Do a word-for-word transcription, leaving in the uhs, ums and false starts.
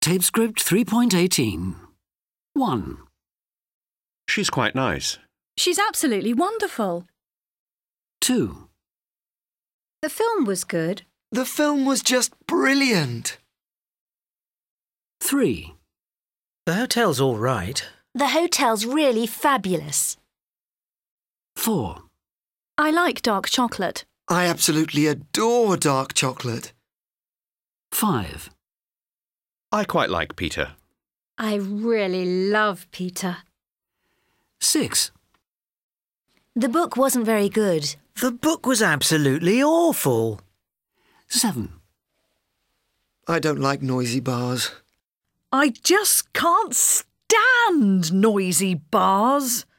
Tape script three point eighteen. one. She's quite nice. She's absolutely wonderful. two. The film was good. The film was just brilliant. three. The hotel's all right. The hotel's really fabulous. four. I like dark chocolate. I absolutely adore dark chocolate. five. I quite like Peter. I really love Peter. six. The book wasn't very good. The book was absolutely awful. seven. I don't like noisy bars. I just can't stand noisy bars.